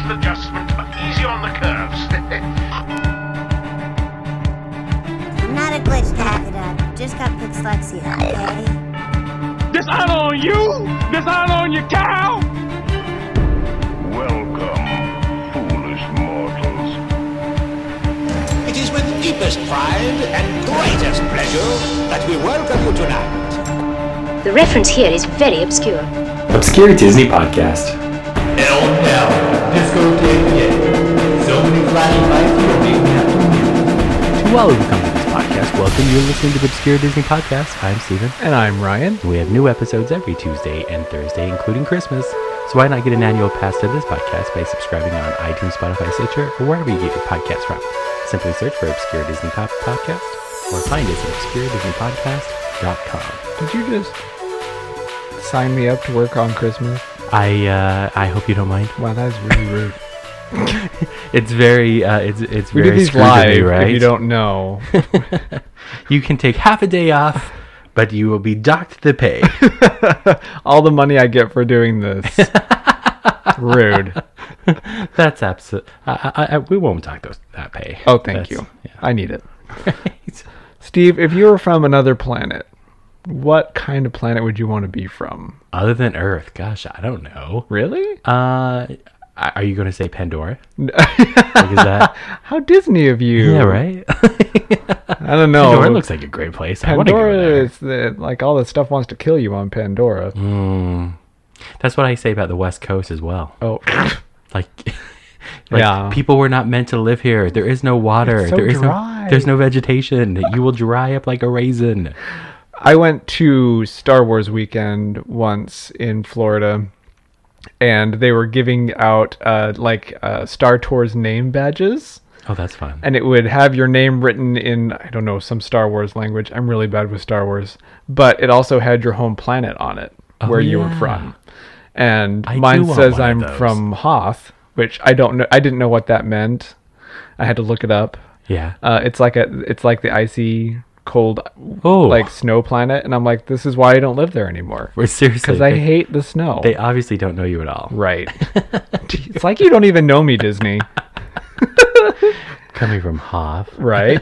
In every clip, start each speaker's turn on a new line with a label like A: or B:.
A: an adjustment, but easy on the curves.
B: I'm not a glitch tacked. Just got dyslexia, okay?
C: Dishonor on you! Dishonor on your cow!
A: Welcome, foolish mortals.
D: It is with deepest pride and greatest pleasure that we welcome you tonight.
E: The reference here is very obscure.
F: Obscure Disney Podcast.
G: Hell no. Discotheque yet. So many flashing lights you'll be happy.
H: To all who come to this podcast, welcome. You're listening to the Obscure Disney Podcast. I'm Steven.
I: And I'm Ryan.
H: We have new episodes every Tuesday and Thursday, including Christmas. So why not get an annual pass to this podcast by subscribing on iTunes, Spotify, Stitcher, or wherever you get your podcasts from. Simply search for Obscure Disney Podcast or find us at obscuredisneypodcast.com.
I: Did you just sign me up to work on Christmas?
H: I hope you don't mind.
I: Wow, that's really rude.
H: It's very it's
I: we
H: very
I: do these
H: screwed to me,
I: live,
H: right?
I: if you don't know.
H: You can take half a day off, but you will be docked the pay.
I: All the money I get for doing this. Rude.
H: That's absolute. We won't talk that pay.
I: Oh, thank you.
H: Yeah.
I: I need it.
H: Right.
I: Steve, if you were from another planet, what kind of planet would you want to be from?
H: Other than Earth, gosh, I don't know.
I: Really?
H: Are you going to say Pandora? Like, is that?
I: How Disney of you.
H: Yeah, right.
I: I don't know.
H: Pandora looks like a great place. I want to go
I: Pandora
H: there.
I: is like all the stuff wants to kill you on Pandora.
H: That's what I say about the West Coast as well.
I: Oh,
H: Like
I: yeah.
H: People were not meant to live here. There is no water.
I: It's so dry.
H: There's no vegetation. You will dry up like a raisin.
I: I went to Star Wars weekend once in Florida, and they were giving out Star Tours name badges.
H: Oh, that's fun.
I: And it would have your name written in, I don't know, some Star Wars language. I'm really bad with Star Wars. But it also had your home planet on it, where you were from. And mine says I'm from Hoth, which I don't know. I didn't know what that meant. I had to look it up.
H: Yeah.
I: It's like the icy, cold,
H: Oh.
I: like snow planet. And I'm like, this is why I don't live there anymore.
H: We're seriously.
I: Because I hate the snow.
H: They obviously don't know you at all.
I: Right. It's like you don't even know me, Disney.
H: Coming from Hoth.
I: Right.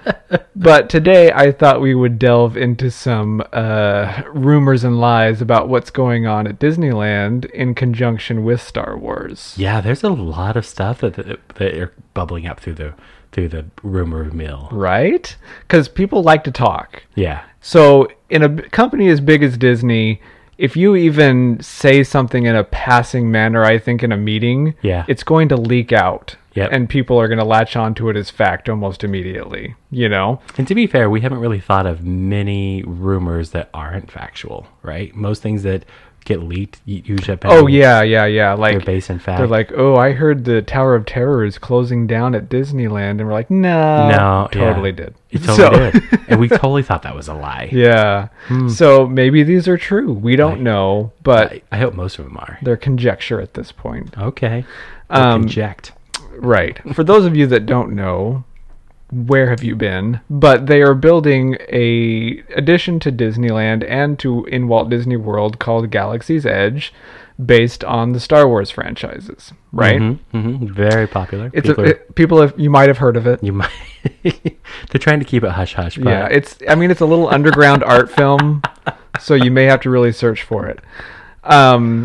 I: But today I thought we would delve into some rumors and lies about what's going on at Disneyland in conjunction with Star Wars.
H: Yeah, there's a lot of stuff that are bubbling up through the rumor mill.
I: Right? Because people like to talk.
H: Yeah.
I: So in a company as big as Disney, if you even say something in a passing manner, I think in a meeting, it's going to leak out.
H: Yep.
I: And people are going to latch onto it as fact almost immediately, you know?
H: And to be fair, we haven't really thought of many rumors that aren't factual, right? Most things that get leaked usually have
I: Oh, yeah. Like,
H: they're based in fact.
I: They're like, oh, I heard the Tower of Terror is closing down at Disneyland. And we're like, no. Totally did.
H: You totally did. And we totally thought that was a lie.
I: Yeah. So maybe these are true. We don't know, but
H: I hope most of them are.
I: They're conjecture at this point.
H: Okay. Conject.
I: Right. For those of you that don't know, where have you been? But they are building a addition to Disneyland and in Walt Disney World called Galaxy's Edge, based on the Star Wars franchises. Right.
H: Very popular.
I: People you might have heard of it.
H: You might. They're trying to keep it hush hush.
I: Yeah. It's a little underground art film, so you may have to really search for it. And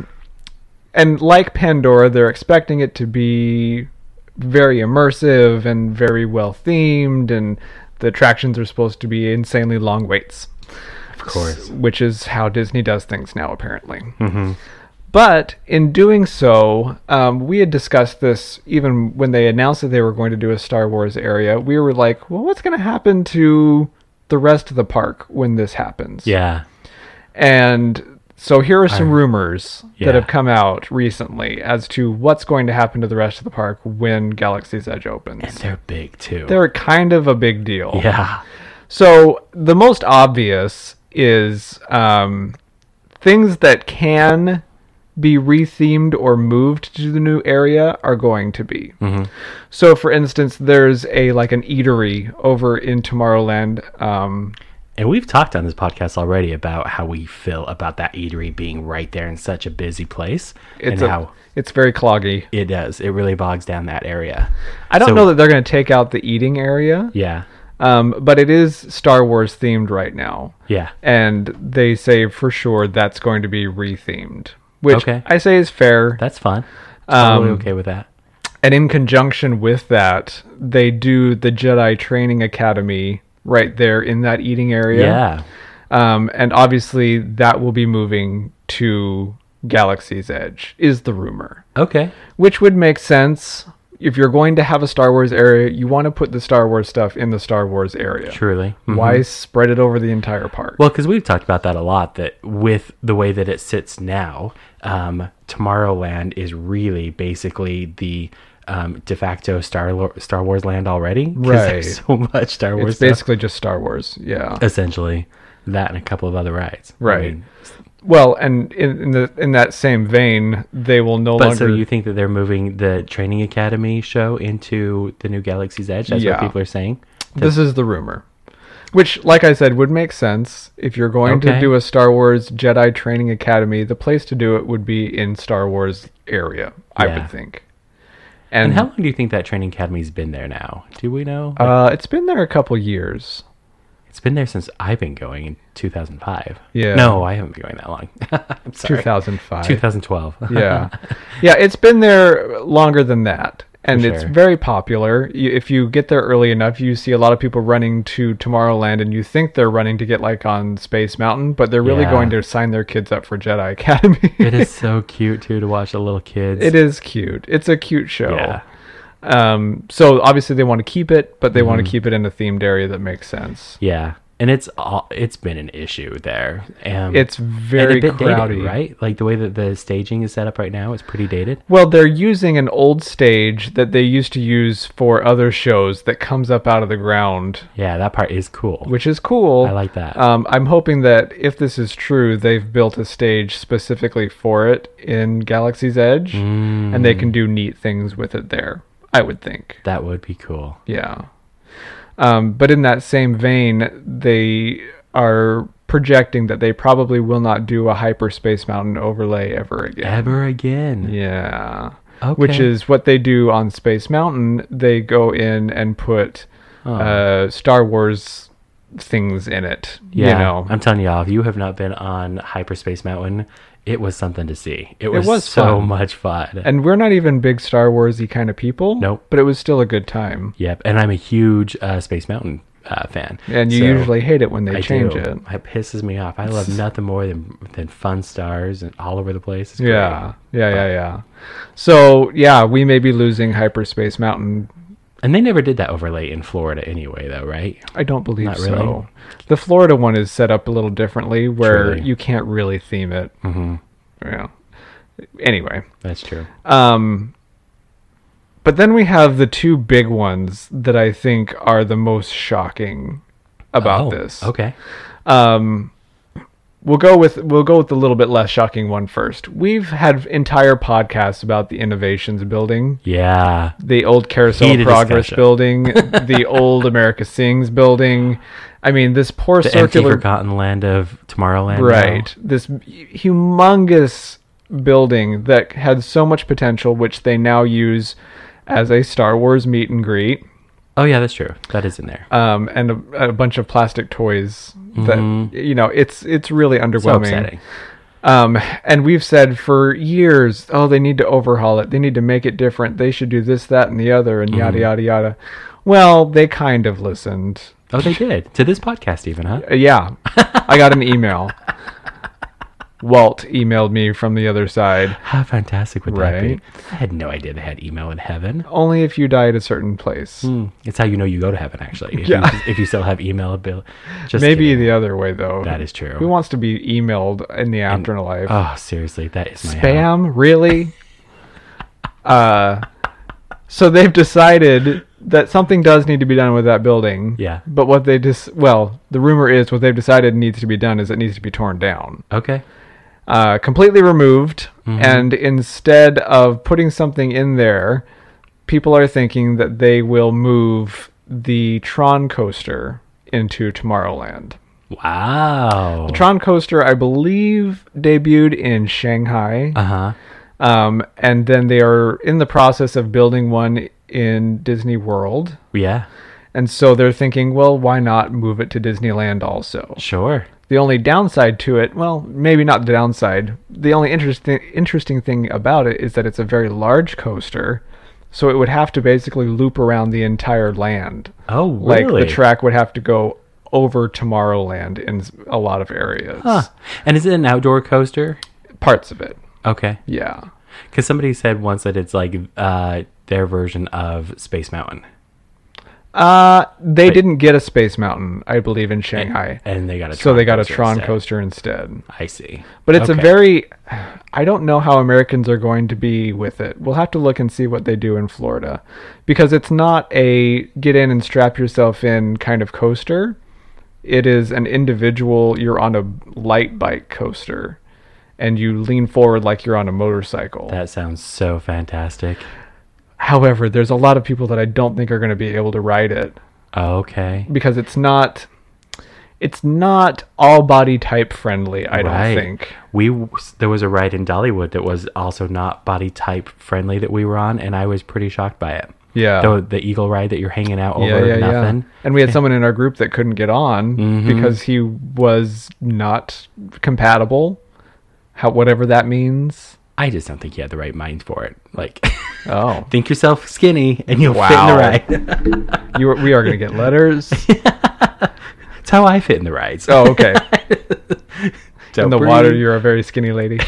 I: like Pandora, they're expecting it to be very immersive and very well themed, and the attractions are supposed to be insanely long waits.
H: Of course.
I: Which is how Disney does things now, apparently. But in doing so, we had discussed this even when they announced that they were going to do a Star Wars area. We were like, well, what's going to happen to the rest of the park when this happens?
H: Yeah.
I: And so here are some rumors that have come out recently as to what's going to happen to the rest of the park when Galaxy's Edge opens.
H: And they're big, too.
I: They're kind of a big deal.
H: Yeah.
I: So the most obvious is things that can be rethemed or moved to the new area are going to be. So, for instance, there's an eatery over in Tomorrowland.
H: And we've talked on this podcast already about how we feel about that eatery being right there in such a busy place.
I: It's very cloggy.
H: It does. It really bogs down that area.
I: I don't know that they're going to take out the eating area.
H: Yeah.
I: But it is Star Wars themed right now.
H: Yeah.
I: And they say for sure that's going to be rethemed, which
H: Okay.
I: I say is fair.
H: That's fun. Totally okay with that.
I: And in conjunction with that, they do the Jedi Training Academy right there in that eating area.
H: Yeah.
I: And obviously that will be moving to Galaxy's Edge, is the rumor.
H: Okay.
I: Which would make sense. If you're going to have a Star Wars area, you want to put the Star Wars stuff in the Star Wars area.
H: Truly. Mm-hmm.
I: Why spread it over the entire park?
H: Well, because we've talked about that a lot, that with the way that it sits now, Tomorrowland is really basically the de facto Star Wars land already. 'Cause
I: Right.
H: There's so much Star Wars
I: It's
H: stuff.
I: basically just Star Wars, yeah.
H: Essentially. That and a couple of other rides.
I: Right.
H: I mean,
I: Well, and in that same vein, they will no
H: but
I: longer...
H: so you think that they're moving the Training Academy show into the new Galaxy's Edge? That's
I: Yeah.
H: what people are saying?
I: This is the rumor. Which, like I said, would make sense. If you're going to
H: Okay.
I: do a Star Wars Jedi Training Academy, the place to do it would be in Star Wars area, I
H: Yeah.
I: would think.
H: And how long do you think that Training Academy's been there now? Do we know?
I: It's been there a couple years.
H: It's been there since I've been going in 2005.
I: Yeah.
H: No, I haven't been going that long. I'm sorry.
I: 2005.
H: 2012.
I: Yeah. Yeah, it's been there longer than that. And
H: For
I: it's
H: sure.
I: very popular. If you get there early enough, you see a lot of people running to Tomorrowland, and you think they're running to get like on Space Mountain, but they're really
H: Yeah.
I: going to sign their kids up for Jedi Academy.
H: It is so cute, too, to watch the little kids.
I: It is cute. It's a cute show.
H: Yeah.
I: So obviously they want to keep it, but they want
H: Mm-hmm.
I: to keep it in a themed area that makes sense.
H: Yeah. And it's been an issue there.
I: It's very
H: and a bit
I: crowdy.
H: dated, right? Like the way that the staging is set up right now is pretty dated.
I: Well, they're using an old stage that they used to use for other shows that comes up out of the ground,
H: Yeah, that part is cool.
I: which is cool.
H: I like that.
I: I'm hoping that if this is true, they've built a stage specifically for it in Galaxy's Edge, and they can do neat things with it there, I would think.
H: That would be cool.
I: Yeah. But in that same vein, they are projecting that they probably will not do a Hyperspace Mountain overlay ever again.
H: Ever again.
I: Yeah.
H: Okay.
I: Which is what they do on Space Mountain. They go in and put Star Wars things in it.
H: Yeah,
I: You know.
H: I'm telling y'all, if you have not been on Hyperspace Mountain, it was something to see. It was so
I: fun.
H: much fun.
I: And we're not even big Star Wars-y kind of people.
H: Nope.
I: But it was still a good time.
H: Yep, and I'm a huge Space Mountain fan.
I: And you
H: So
I: usually hate it when they
H: I
I: change
H: do.
I: it.
H: It pisses me off. I love nothing more than fun stars and all over the place. It's great.
I: Yeah. So, yeah, we may be losing Hyperspace Mountain.
H: And they never did that overlay in Florida anyway, though, right?
I: I don't believe
H: Not
I: so.
H: really?
I: The Florida one is set up a little differently where
H: Truly.
I: you can't really theme it.
H: Mm-hmm.
I: Yeah. Anyway.
H: That's true.
I: But then we have the two big ones that I think are the most shocking about this.
H: Okay.
I: We'll go with the little bit less shocking one first. We've had entire podcasts about the Innovations building,
H: Yeah.
I: the old Carousel
H: Heated
I: Progress
H: discussion.
I: building, the old America Sings building. I mean, this poor
H: The empty,
I: circular
H: forgotten land of Tomorrowland.
I: right. This humongous building that had so much potential, which they now use as a Star Wars meet and greet.
H: Oh, yeah, that's true. That is in there.
I: And a bunch of plastic toys that it's really
H: So
I: underwhelming.
H: upsetting.
I: And we've said for years, they need to overhaul it. They need to make it different. They should do this, that, and the other, and yada yada yada. Well, they kind of listened.
H: Oh, they did. To this podcast even, huh?
I: Yeah, I got an email. Walt emailed me from the other side.
H: How fantastic would that be?
I: Right.
H: I had no idea they had email in heaven.
I: Only if you die at a certain place.
H: It's how you know you go to heaven, actually.
I: Yeah.
H: If you still have email ability. Just
I: Maybe
H: kidding.
I: the other way though.
H: That is true.
I: Who wants to be emailed in the afterlife?
H: Oh, seriously, that is my hell.
I: Spam? Really? So they've decided that something does need to be done with that building.
H: Yeah.
I: But what they the rumor is what they've decided needs to be done is it needs to be torn down.
H: Okay.
I: Completely removed.
H: Mm-hmm.
I: And instead of putting something in there, people are thinking that they will move the Tron coaster into Tomorrowland.
H: Wow.
I: The Tron coaster, I believe, debuted in Shanghai. And then they are in the process of building one in Disney World.
H: Yeah.
I: And so they're thinking, well, why not move it to Disneyland also?
H: Sure.
I: The only downside to it, well, maybe not the downside. The only interesting thing about it is that it's a very large coaster. So it would have to basically loop around the entire land.
H: Oh,
I: really?
H: really?
I: Like the track would have to go over Tomorrowland in a lot of areas.
H: Huh. And is it an outdoor coaster?
I: Parts of it.
H: Okay.
I: Yeah.
H: Because somebody said once that it's like their version of Space Mountain.
I: They didn't get a Space Mountain, I believe, in Shanghai.
H: And they got a Tron
I: So they got a
H: coaster
I: Tron
H: instead.
I: coaster instead.
H: I see.
I: But it's
H: Okay.
I: I don't know how Americans are going to be with it. We'll have to look and see what they do in Florida. Because it's not a get in and strap yourself in kind of coaster. It is an individual, you're on a light bike coaster. And you lean forward like you're on a motorcycle.
H: That sounds so fantastic.
I: However, there's a lot of people that I don't think are going to be able to ride it.
H: Okay.
I: Because it's not all body type friendly, I don't think.
H: There was a ride in Dollywood that was also not body type friendly that we were on, and I was pretty shocked by it.
I: Yeah.
H: The eagle ride that you're hanging out over nothing.
I: And we had someone in our group that couldn't get on because he was not compatible. Whatever that means.
H: I just don't think you had the right mind for it. Like, think yourself skinny and you'll fit in the ride.
I: We are going to get letters.
H: That's how I fit in the rides.
I: Oh, okay. In the
H: breathe.
I: water, you're a very skinny lady.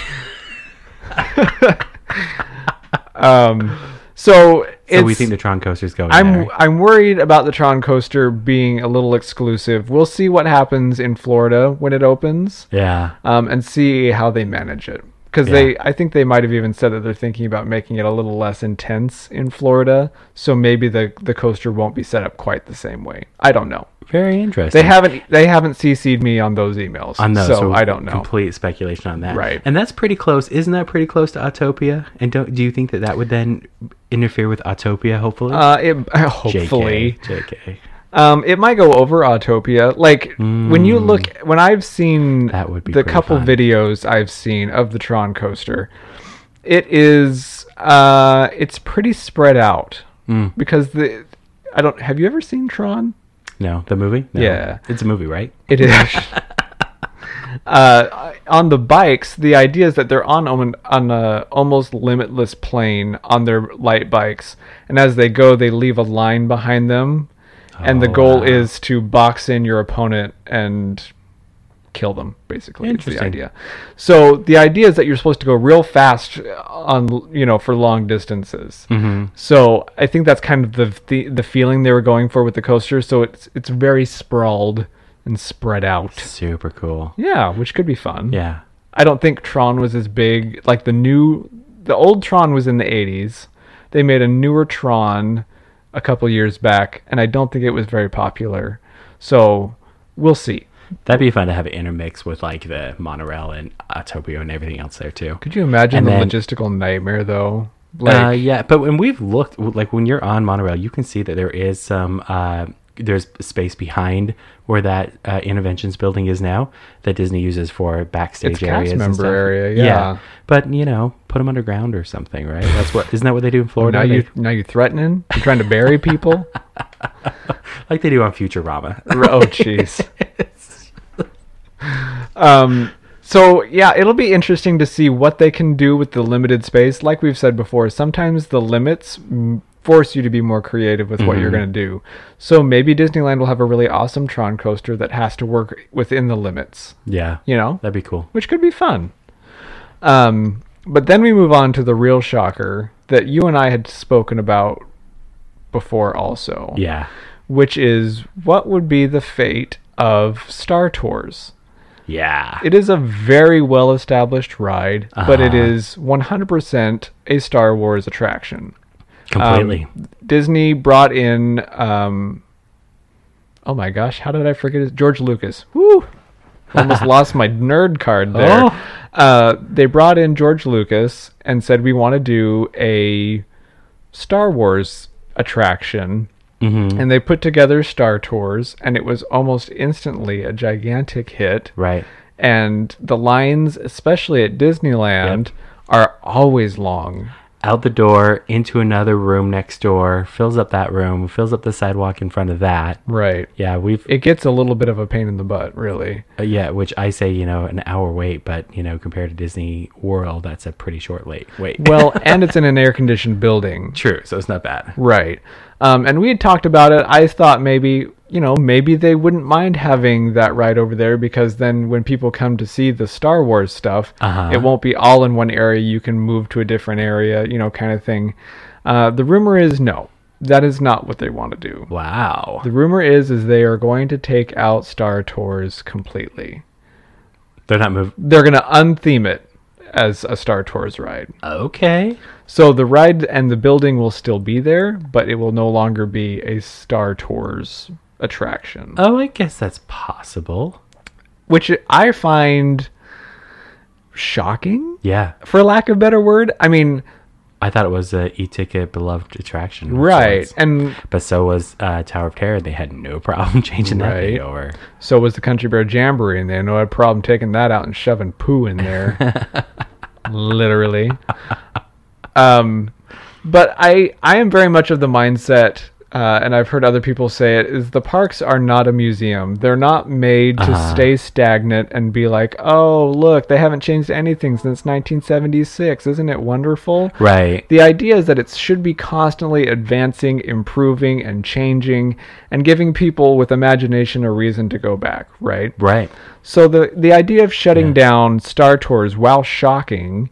I: So
H: we think the Tron coaster's going there.
I: I'm worried about the Tron coaster being a little exclusive. We'll see what happens in Florida when it opens.
H: Yeah.
I: And see how they manage it. Because I think they might have even said that they're thinking about making it a little less intense in Florida. So maybe the coaster won't be set up quite the same way. I don't know.
H: Very interesting.
I: They haven't CC'd me on those emails.
H: On those,
I: so I don't know.
H: Complete speculation on that.
I: Right.
H: And that's pretty close. Isn't that pretty close to Autopia? And do you think that would then interfere with Autopia, hopefully?
I: Hopefully.
H: JK.
I: It might go over Autopia. Like when I've seen
H: that would be
I: the
H: pretty
I: couple
H: fun.
I: videos I've seen of the Tron coaster, it's pretty spread out because have you ever seen Tron?
H: No, the movie? No.
I: Yeah.
H: It's a movie, right?
I: It is. On the bikes, the idea is that they're on a almost limitless plane on their light bikes, and as they go, they leave a line behind them, and the goal is to box in your opponent and kill them. Basically, it's the idea. So the idea is that you're supposed to go real fast for long distances. Mm-hmm. So I think that's kind of the feeling they were going for with the coaster. So it's very sprawled and spread out.
H: Super cool.
I: Yeah, which could be fun.
H: Yeah.
I: I don't think Tron was as big. Like the old Tron was in the 80s. They made a newer Tron a couple years back, and I don't think it was very popular. So we'll see.
H: That'd be fun to have it intermix with like the monorail and Autopia and everything else there too.
I: Could you imagine logistical nightmare though?
H: Yeah, but when we've looked, like when you're on monorail, you can see that there is some there's space behind where that Interventions building is now that Disney uses for backstage
I: it's
H: areas.
I: cast
H: and
I: member
H: stuff.
I: area, yeah.
H: But put them underground or something, right? Isn't that what they do in Florida?
I: Now you're threatening? You're trying to bury people?
H: Like they do on Futurama.
I: Oh, jeez. So yeah, it'll be interesting to see what they can do with the limited space. Like we've said before, sometimes the limits force you to be more creative with what you're going to do. So maybe Disneyland will have a really awesome Tron coaster that has to work within the limits.
H: Yeah.
I: That'd
H: be cool.
I: Which could be fun. But then we move on to the real shocker that you and I had spoken about before also.
H: Yeah.
I: Which is, what would be the fate of Star Tours?
H: Yeah.
I: It is a very well-established ride, but it is 100% a Star Wars attraction.
H: Completely.
I: Disney brought in, oh my gosh, how did I forget it? George Lucas. Woo! Almost lost my nerd card there. They brought in George Lucas and said, we want to do a Star Wars attraction and they put together Star Tours, and it was almost instantly a gigantic hit.
H: Right.
I: And the lines, especially at Disneyland, are always long.
H: Out the door, into another room next door, fills up that room, fills up the sidewalk in front of that.
I: Right.
H: Yeah,
I: It gets a little bit of a pain in the butt, really.
H: yeah, which I say, an hour wait, but, compared to Disney World, that's a pretty short wait.
I: Well, and it's in an air-conditioned building.
H: True, so it's not bad.
I: Right. And we had talked about it. I thought maybe they wouldn't mind having that ride over there, because then when people come to see the Star Wars stuff, it won't be all in one area. You can move to a different area, kind of thing. The rumor is no. That is not what they want to do.
H: Wow.
I: The rumor is they are going to take out Star Tours completely.
H: They're not moving.
I: They're going to untheme it as a Star Tours ride.
H: Okay.
I: So the ride and the building will still be there, but it will no longer be a Star Tours attraction.
H: Oh, I guess that's possible.
I: Which I find shocking,
H: Yeah.
I: for lack of a better word. I mean,
H: I thought it was a e-ticket beloved attraction.
I: right.
H: So but so was Tower of Terror. They had no problem changing that
I: Right.
H: thing over.
I: So was the Country Bear Jamboree, and they had no problem taking that out and shoving poo in there. Literally. But I am very much of the mindset, and I've heard other people say it, is the parks are not a museum. They're not made to stay stagnant and be like, oh, look, they haven't changed anything since 1976. Isn't it wonderful?
H: Right.
I: The idea is that it should be constantly advancing, improving, and changing, and giving people with imagination a reason to go back, right?
H: Right.
I: So the idea of shutting down Star Tours, while shocking,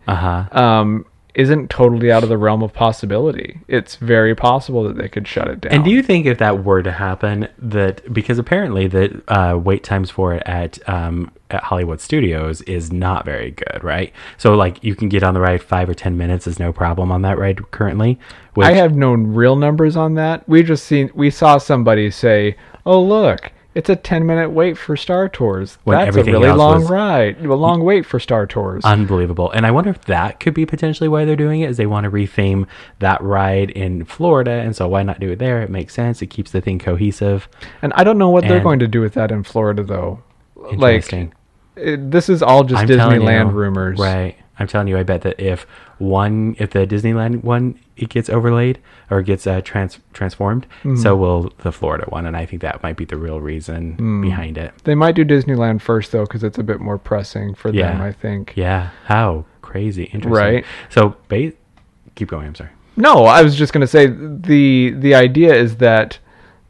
I: isn't totally out of the realm of possibility. It's very possible that they could shut it down.
H: And do you think if that were to happen, that because apparently the wait times for it at Hollywood Studios is not very good, right? So like you can get on the ride 5 or 10 minutes is no problem on that ride currently.
I: I have no real numbers on that. We saw somebody say, "Oh look, it's a 10-minute wait for Star Tours."
H: When
I: That's a
H: everything
I: really
H: else
I: long
H: was
I: ride, a long wait for Star Tours.
H: Unbelievable. And I wonder if that could be potentially why they're doing it, is they want to retheme that ride in Florida, and so why not do it there? It makes sense. It keeps the thing cohesive.
I: And I don't know what they're
H: And-
I: going to do with that in Florida, though.
H: Interesting.
I: This is all just
H: I'm telling
I: Disneyland
H: you,
I: rumors.
H: Right. I'm telling you, I bet that if the Disneyland one, it gets overlaid or gets transformed, so will the Florida one. And I think that might be the real reason behind it.
I: They might do Disneyland first, though, because it's a bit more pressing for them, I think.
H: Yeah. How crazy. Interesting.
I: Right.
H: So, keep going. I'm sorry.
I: No, I was just going to say the idea is that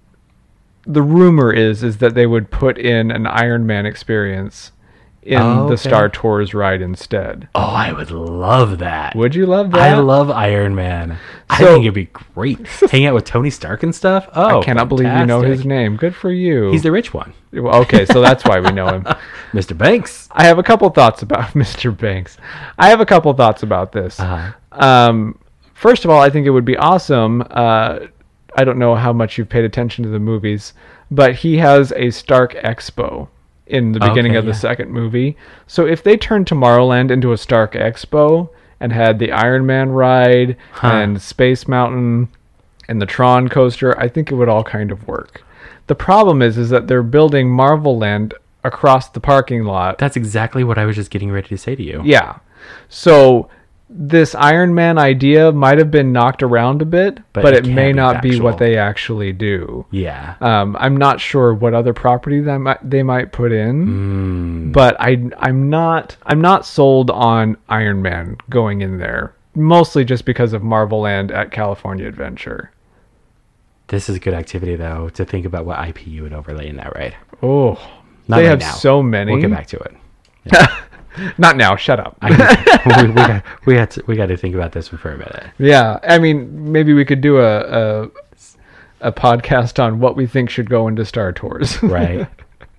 I: the rumor is that they would put in an Iron Man experience in the Star Tours ride instead.
H: Oh, I would love that.
I: Would you love that?
H: I love Iron Man. I think it'd be great. Hang out with Tony Stark and stuff. Oh,
I: I cannot believe you know his
H: fantastic.
I: name. Good for you.
H: He's the rich one.
I: Okay, so that's why we know him.
H: Mr. Banks.
I: I have a couple thoughts about Mr. Banks. I have a couple thoughts about this. First of all, I think it would be awesome. I don't know how much you've paid attention to the movies, but he has a Stark Expo in the beginning of the second movie. So if they turned Tomorrowland into a Stark Expo and had the Iron Man ride and Space Mountain and the Tron coaster, I think it would all kind of work. The problem is that they're building Marvel Land across the parking lot.
H: That's exactly what I was just getting ready to say to you.
I: Yeah. So this Iron Man idea might have been knocked around a bit, but it may not be what they actually do.
H: Yeah.
I: I'm not sure what other property they might put in, but I'm not sold on Iron Man going in there, mostly just because of Marvel Land at California Adventure.
H: This is a good activity, though, to think about what IP you would overlay in that ride.
I: Oh,
H: Not
I: they
H: right
I: have
H: now.
I: so many.
H: We'll get back to it.
I: Not now. Shut up.
H: we got to think about this one for a minute.
I: Yeah, I mean, maybe we could do a podcast on what we think should go into Star Tours.
H: Right.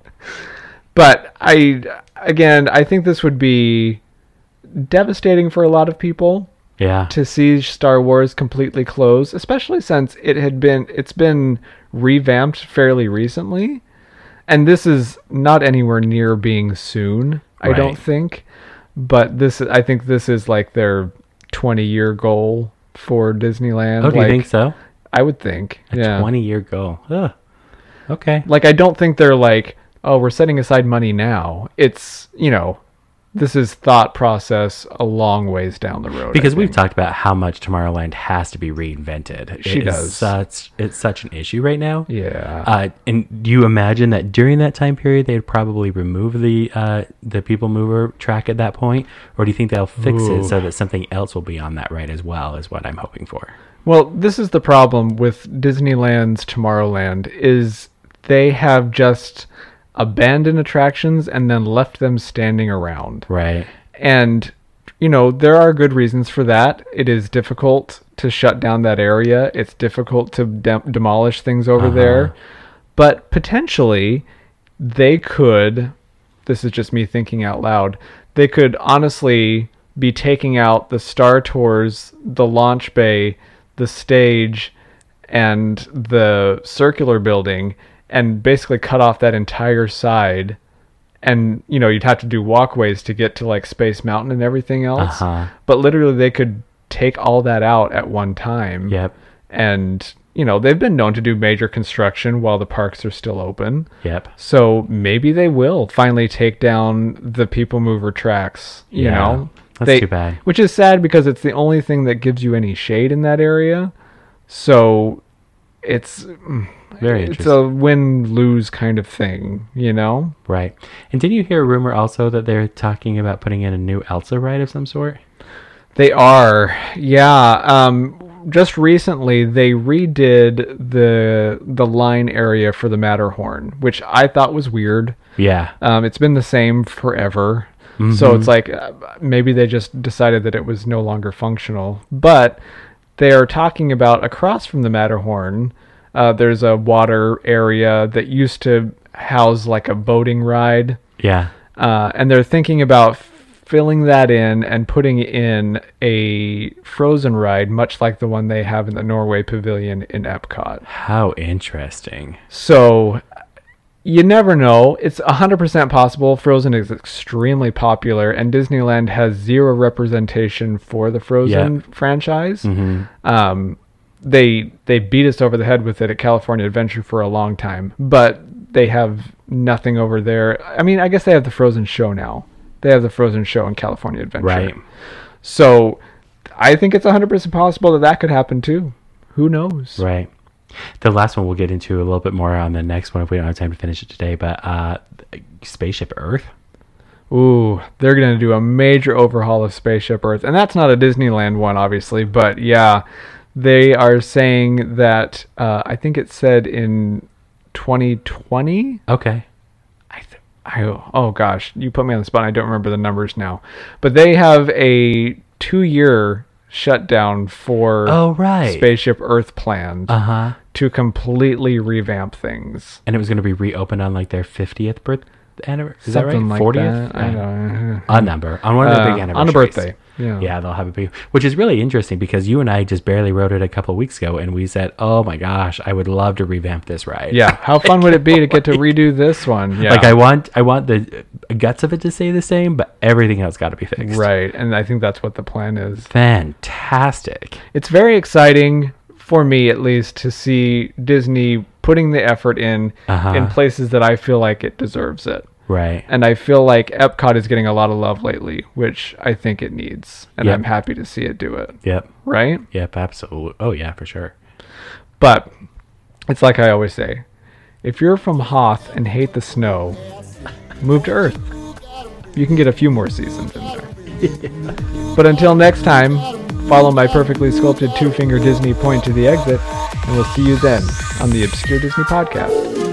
I: But I think this would be devastating for a lot of people.
H: Yeah.
I: To see Star Wars completely close, especially since it's been revamped fairly recently, and this is not anywhere near being soon. I don't think, but I think this is like their 20-year goal for Disneyland.
H: Oh, do you think so?
I: I would think.
H: A
I: Yeah.
H: 20-year goal. Ugh. Okay.
I: Like, I don't think they're like, oh, we're setting aside money now. It's, this is thought process a long ways down the road.
H: Because
I: I
H: we've
I: think.
H: talked about how much Tomorrowland has to be reinvented.
I: She does.
H: It's such an issue right now.
I: Yeah.
H: And do you imagine that during that time period they'd probably remove the People Mover track at that point, or do you think they'll fix it so that something else will be on that ride as well? Is what I'm hoping for.
I: Well, this is the problem with Disneyland's Tomorrowland is they have just abandoned attractions and then left them standing around.
H: Right.
I: And, there are good reasons for that. It is difficult to shut down that area. It's difficult to demolish things over there. But potentially, they could, this is just me thinking out loud, they could honestly be taking out the Star Tours, the launch bay, the stage, and the circular building, and basically cut off that entire side. And, you'd have to do walkways to get to like Space Mountain and everything else. But literally they could take all that out at one time.
H: Yep.
I: And, they've been known to do major construction while the parks are still open.
H: Yep.
I: So maybe they will finally take down the People Mover tracks, you know.
H: That's too bad.
I: Which is sad because it's the only thing that gives you any shade in that area. So it's
H: very
I: it's
H: interesting.
I: a win-lose kind of thing,
H: Right. And didn't you hear a rumor also that they're talking about putting in a new Elsa ride of some sort?
I: They are. Yeah. Just recently they redid the line area for the Matterhorn, which I thought was weird.
H: Yeah.
I: It's been the same forever. So it's like maybe they just decided that it was no longer functional. But they are talking about across from the Matterhorn, there's a water area that used to house like a boating ride.
H: Yeah.
I: And they're thinking about filling that in and putting in a Frozen ride, much like the one they have in the Norway Pavilion in Epcot.
H: How interesting.
I: So you never know. It's 100% possible. Frozen is extremely popular, and Disneyland has zero representation for the Frozen franchise. They beat us over the head with it at California Adventure for a long time, but they have nothing over there. I mean, I guess they have the Frozen show now. They have the Frozen show in California Adventure.
H: Right.
I: So I think it's 100% possible that could happen too. Who knows?
H: Right. The last one we'll get into a little bit more on the next one if we don't have time to finish it today, but Spaceship Earth.
I: Ooh, they're going to do a major overhaul of Spaceship Earth. And that's not a Disneyland one, obviously, but yeah, they are saying that, I think it said in 2020.
H: Okay.
I: Oh gosh, you put me on the spot. I don't remember the numbers now, but they have a 2-year shutdown for Spaceship Earth planned to completely revamp things.
H: And it was going to be reopened on like their 50th birthday anniversary. Is that right?
I: Something like
H: 40th?
I: that. I don't know.
H: A number. On one of the big anniversaries.
I: On a birthday. Yeah.
H: Yeah, they'll have a big, which is really interesting because you and I just barely wrote it a couple of weeks ago and we said, oh my gosh, I would love to revamp this ride.
I: Yeah. How fun would it be to get to redo this one? Yeah.
H: Like I want the guts of it to stay the same, but everything else got to be fixed.
I: Right. And I think that's what the plan is.
H: Fantastic.
I: It's very exciting for me, at least, to see Disney putting the effort in places that I feel like it deserves it.
H: Right.
I: And I feel like Epcot is getting a lot of love lately, which I think it needs. And I'm happy to see it do it.
H: Yep.
I: Right?
H: Yep, absolutely. Oh, yeah, for sure.
I: But it's like I always say, if you're from Hoth and hate the snow, move to Earth. You can get a few more seasons in there. But until next time, follow my perfectly sculpted 2-finger Disney point to the exit, and we'll see you then on the Obscure Disney Podcast.